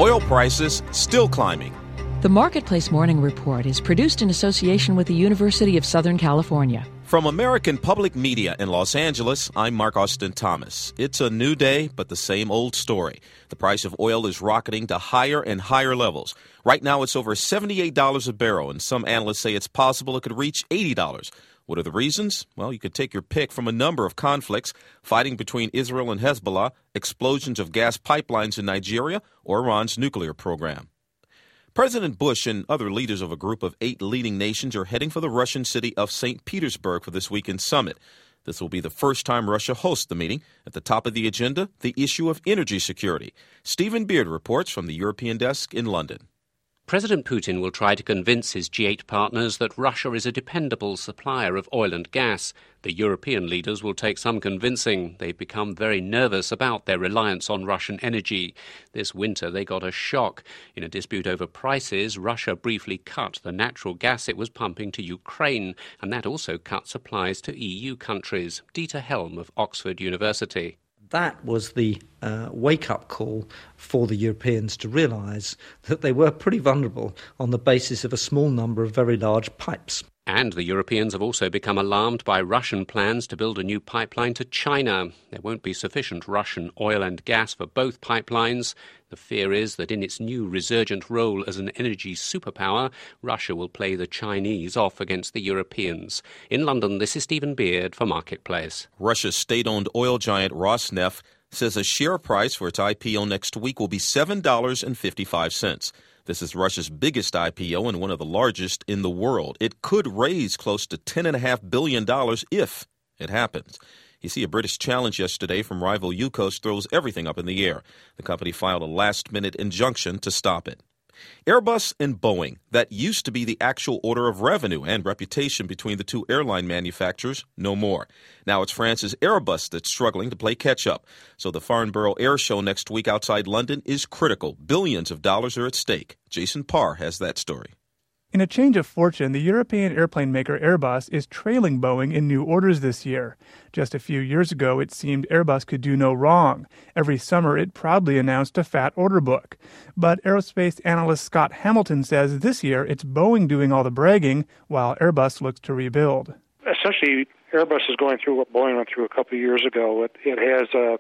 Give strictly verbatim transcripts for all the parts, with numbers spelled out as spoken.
Oil prices still climbing. The Marketplace Morning Report is produced in association with the University of Southern California. From American Public Media in Los Angeles, I'm Mark Austin Thomas. It's a new day, but the same old story. The price of oil is rocketing to higher and higher levels. Right now, it's over seventy-eight dollars a barrel, and some analysts say it's possible it could reach eighty dollars. What are the reasons? Well, you could take your pick from a number of conflicts, fighting between Israel and Hezbollah, explosions of gas pipelines in Nigeria, or Iran's nuclear program. President Bush and other leaders of a group of eight leading nations are heading for the Russian city of Saint Petersburg for this weekend summit. This will be the first time Russia hosts the meeting. At the top of the agenda, the issue of energy security. Stephen Beard reports from the European desk in London. President Putin will try to convince his G eight partners that Russia is a dependable supplier of oil and gas. The European leaders will take some convincing. They've become very nervous about their reliance on Russian energy. This winter they got a shock. In a dispute over prices, Russia briefly cut the natural gas it was pumping to Ukraine, and that also cut supplies to E U countries. Dieter Helm of Oxford University. That was the uh, wake-up call for the Europeans to realise that they were pretty vulnerable on the basis of a small number of very large pipes. And the Europeans have also become alarmed by Russian plans to build a new pipeline to China. There won't be sufficient Russian oil and gas for both pipelines. The fear is that in its new resurgent role as an energy superpower, Russia will play the Chinese off against the Europeans. In London, this is Stephen Beard for Marketplace. Russia's state-owned oil giant Rosneft says a share price for its I P O next week will be seven dollars and fifty-five cents. This is Russia's biggest I P O and one of the largest in the world. It could raise close to ten point five billion dollars if it happens. You see, a British challenge yesterday from rival Yukos throws everything up in the air. The company filed a last-minute injunction to stop it. Airbus and Boeing, that used to be the actual order of revenue and reputation between the two airline manufacturers, no more. Now it's France's Airbus that's struggling to play catch-up. So the Farnborough Air Show next week outside London is critical. Billions of dollars are at stake. Jason Parr has that story. In a change of fortune, the European airplane maker Airbus is trailing Boeing in new orders this year. Just a few years ago, it seemed Airbus could do no wrong. Every summer, it proudly announced a fat order book. But aerospace analyst Scott Hamilton says this year it's Boeing doing all the bragging while Airbus looks to rebuild. Essentially, Airbus is going through what Boeing went through a couple of years ago. It, it has a,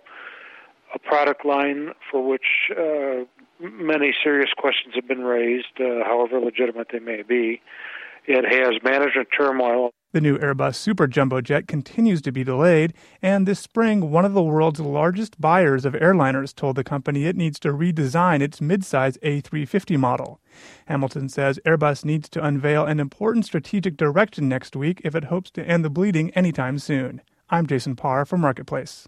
a product line for which uh, many serious questions have been raised, uh, however legitimate they may be. It has management turmoil. The new Airbus Super Jumbo Jet continues to be delayed, and this spring, one of the world's largest buyers of airliners told the company it needs to redesign its midsize A three fifty model. Hamilton says Airbus needs to unveil an important strategic direction next week if it hopes to end the bleeding anytime soon. I'm Jason Parr for Marketplace.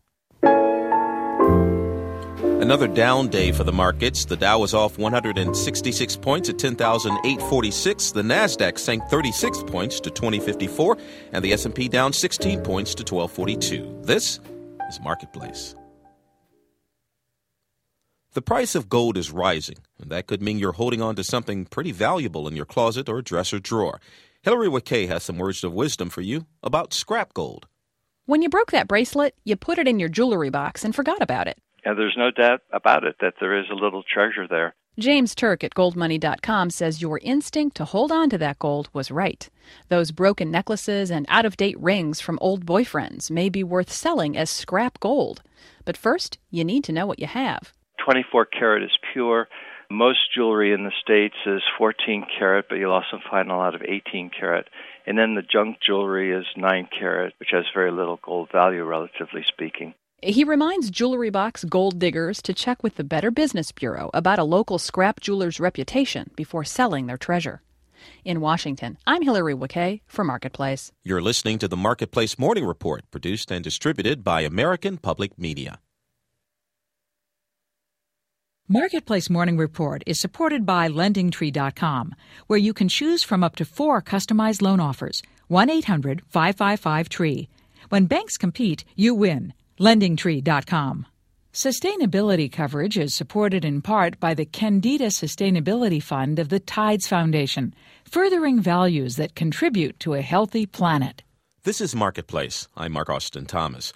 Another down day for the markets. The Dow was off one hundred sixty-six points at ten thousand eight hundred forty-six. The Nasdaq sank thirty-six points to twenty fifty-four, and the S and P down sixteen points to twelve forty-two. This is Marketplace. The price of gold is rising, and that could mean you're holding on to something pretty valuable in your closet or dresser drawer. Hillary Wakay has some words of wisdom for you about scrap gold. When you broke that bracelet, you put it in your jewelry box and forgot about it. And there's no doubt about it that there is a little treasure there. James Turk at gold money dot com says your instinct to hold on to that gold was right. Those broken necklaces and out-of-date rings from old boyfriends may be worth selling as scrap gold. But first, you need to know what you have. twenty-four karat is pure. Most jewelry in the States is fourteen karat, but you'll also find a lot of eighteen karat. And then the junk jewelry is nine karat, which has very little gold value, relatively speaking. He reminds jewelry box gold diggers to check with the Better Business Bureau about a local scrap jeweler's reputation before selling their treasure. In Washington, I'm Hillary Wakay for Marketplace. You're listening to the Marketplace Morning Report, produced and distributed by American Public Media. Marketplace Morning Report is supported by lending tree dot com, where you can choose from up to four customized loan offers. one eight hundred five five five tree. When banks compete, you win. lending tree dot com. Sustainability coverage is supported in part by the Candida Sustainability Fund of the Tides Foundation, furthering values that contribute to a healthy planet. This is Marketplace. I'm Mark Austin Thomas.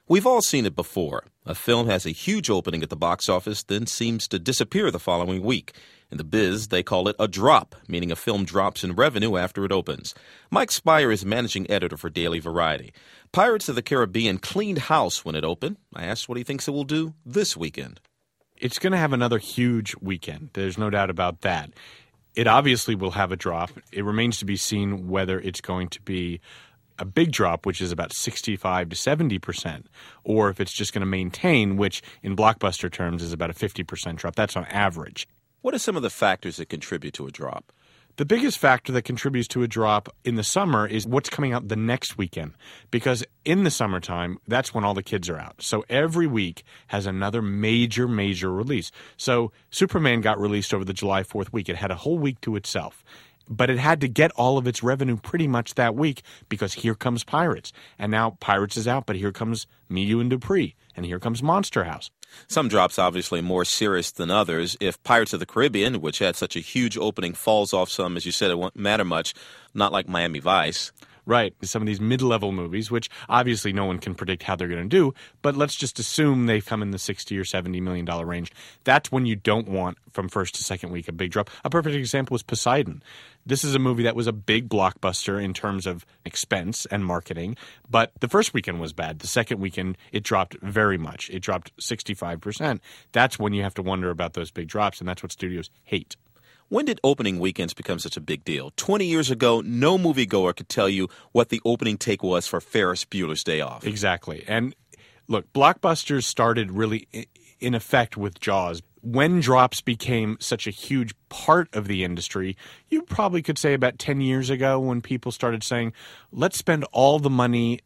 We've all seen it before. A film has a huge opening at the box office, then seems to disappear the following week. In the biz, they call it a drop, meaning a film drops in revenue after it opens. Mike Spire is managing editor for Daily Variety. Pirates of the Caribbean cleaned house when it opened. I asked what he thinks it will do this weekend. It's going to have another huge weekend. There's no doubt about that. It obviously will have a drop. It remains to be seen whether it's going to be a big drop, which is about sixty-five to seventy percent, or if it's just going to maintain, which in blockbuster terms is about a fifty percent drop. That's on average. What are some of the factors that contribute to a drop? The biggest factor that contributes to a drop in the summer is what's coming out the next weekend, because in the summertime, that's when all the kids are out. So every week has another major, major release. So Superman got released over the July fourth week. It had a whole week to itself. But it had to get all of its revenue pretty much that week because here comes Pirates. And now Pirates is out, but here comes Me, You, and Dupree. And here comes Monster House. Some drops obviously more serious than others. If Pirates of the Caribbean, which had such a huge opening, falls off some, as you said, it won't matter much, not like Miami Vice. Right. Some of these mid-level movies, which obviously no one can predict how they're going to do, but let's just assume they come in the sixty or seventy million dollars range. That's when you don't want, from first to second week, a big drop. A perfect example is Poseidon. This is a movie that was a big blockbuster in terms of expense and marketing, but the first weekend was bad. The second weekend, it dropped very much. It dropped sixty-five percent. That's when you have to wonder about those big drops, and that's what studios hate. When did opening weekends become such a big deal? Twenty years ago, no moviegoer could tell you what the opening take was for Ferris Bueller's Day Off. Exactly. And look, blockbusters started really in effect with Jaws. When drops became such a huge part of the industry, you probably could say about ten years ago when people started saying, let's spend all the money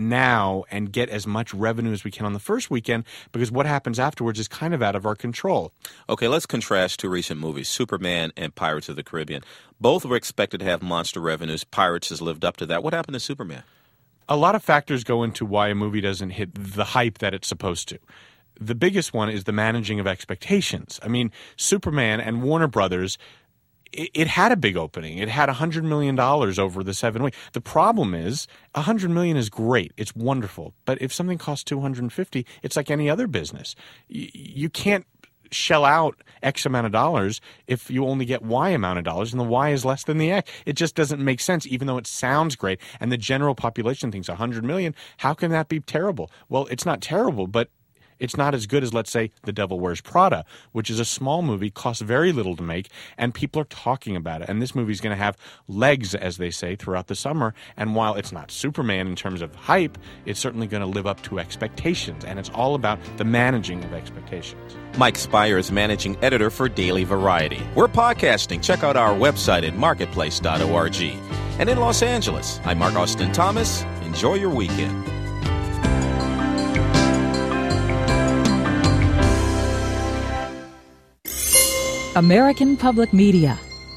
now and get as much revenue as we can on the first weekend, because what happens afterwards is kind of out of our control. Okay, let's contrast two recent movies, Superman and Pirates of the Caribbean. Both were expected to have monster revenues. Pirates has lived up to that. What happened to Superman? A lot of factors go into why a movie doesn't hit the hype that it's supposed to. The biggest one is the managing of expectations. I mean, Superman and Warner Brothers, it had a big opening. It had one hundred million dollars over the seven weeks. The problem is one hundred million dollars is great. It's wonderful. But if something costs two hundred fifty dollars, it's like any other business. You can't shell out X amount of dollars if you only get Y amount of dollars, and the Y is less than the X. It just doesn't make sense, even though it sounds great. And the general population thinks one hundred million dollars. How can that be terrible? Well, it's not terrible, but it's not as good as, let's say, The Devil Wears Prada, which is a small movie, costs very little to make, and people are talking about it. And this movie is going to have legs, as they say, throughout the summer. And while it's not Superman in terms of hype, it's certainly going to live up to expectations. And it's all about the managing of expectations. Mike Spire is managing editor for Daily Variety. We're podcasting. Check out our website at marketplace dot org. And in Los Angeles, I'm Mark Austin Thomas. Enjoy your weekend. American Public Media.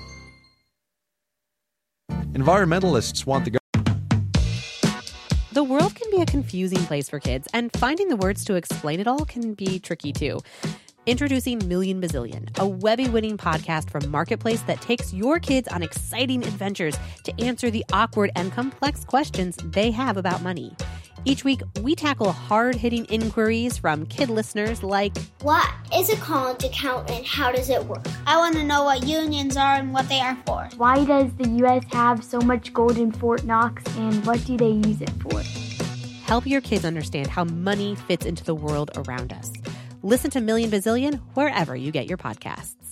Environmentalists want the The world can be a confusing place for kids, and finding the words to explain it all can be tricky too. Introducing Million Bazillion, a Webby-winning podcast from Marketplace that takes your kids on exciting adventures to answer the awkward and complex questions they have about money. Each week, we tackle hard-hitting inquiries from kid listeners like, what is a college account and how does it work? I want to know what unions are and what they are for. Why does the U S have so much gold in Fort Knox, and what do they use it for? Help your kids understand how money fits into the world around us. Listen to Million Bazillion wherever you get your podcasts.